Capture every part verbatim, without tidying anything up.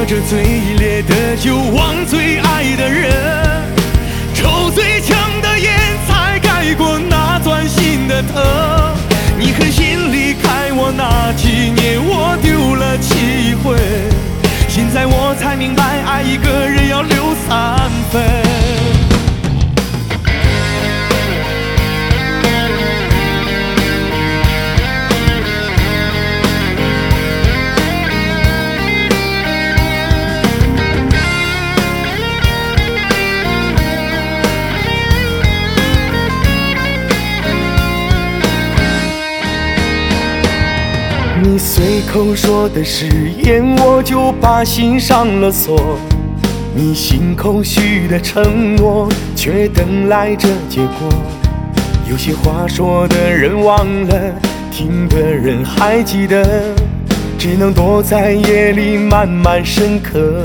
喝着最烈的酒，忘最爱的人，抽最强的烟，才盖过那钻心的疼。你狠心离开我那几年，我丢了机会，现在我才明白，爱一个人要留三分。你随口说的誓言，我就把心上了锁。你信口许的承诺，却等来这结果。有些话说的人忘了，听的人还记得，只能躲在夜里慢慢深刻。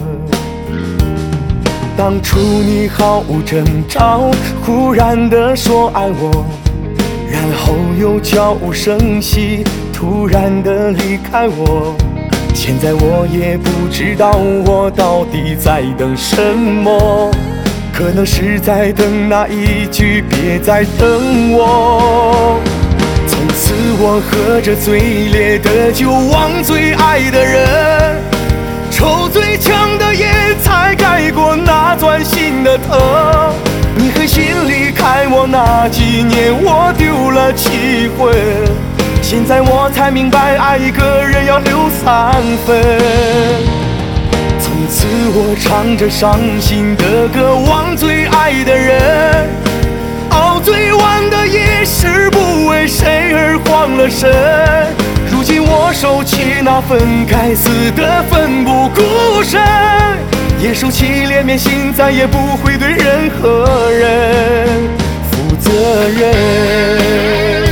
当初你毫无征兆，忽然地说爱我，然后又悄无声息突然的离开我，现在我也不知道我到底在等什么，可能是在等那一句别再等我。从此我喝着最烈的酒，忘最爱的人，抽最强的烟，才盖过那钻心的疼。你狠心离开我那几年，我丢了机会，现在我才明白，爱一个人要留三分。从此我唱着伤心的歌，忘最爱的人，熬最晚的夜，是不为谁而慌了神。如今我收起那份该死的奋不顾身，也收起脸面心，再也不会对任何人负责任。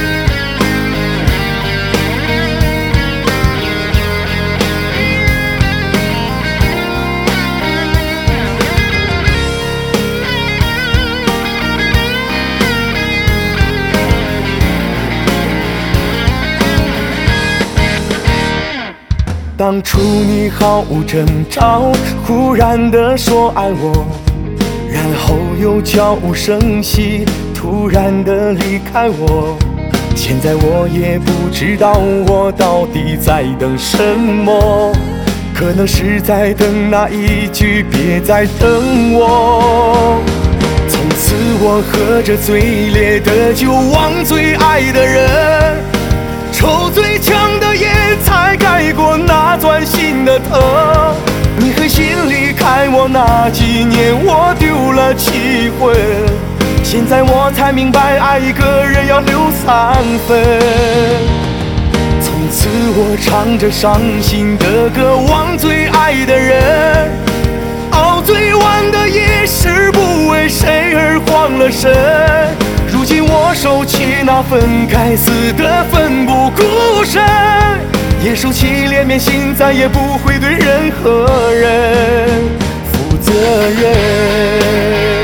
当初你毫无征兆，忽然地说爱我，然后又悄无声息突然地离开我，现在我也不知道我到底在等什么，可能是在等那一句别再等我。从此我喝着最烈的酒，忘最爱的人，抽最强的烟，才盖过那钻心的疼。你狠心离开我那几年，我丢了机会，现在我才明白，爱一个人要留三分。从此我唱着伤心的歌，忘最爱的人，熬最晚的夜，是不为谁而慌了神。如今我收起那份该死的奋不顾身，也收起脸面心，再也不会对任何人负责任。